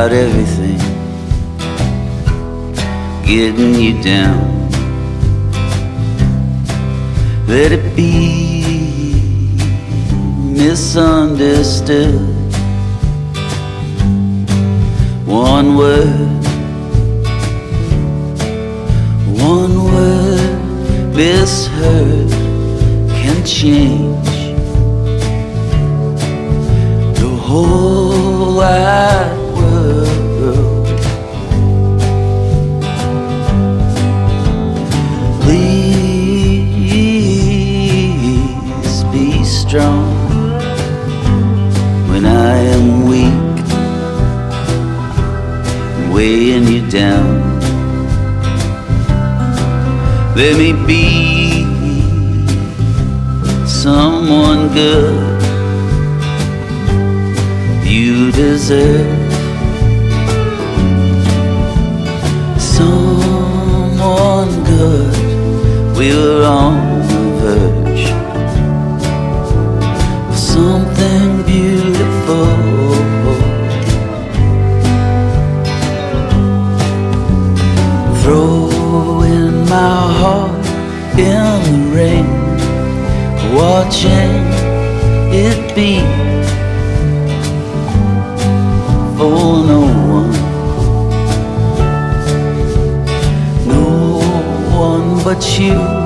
about everything getting you down. Let it be misunderstood. One word misheard can change the whole wide world. Please be strong when I am weak, weighing you down. Let me be someone good you deserve, someone good. We were on the verge of something beautiful. Throwing my heart in the ring, watching it beat for no one but you.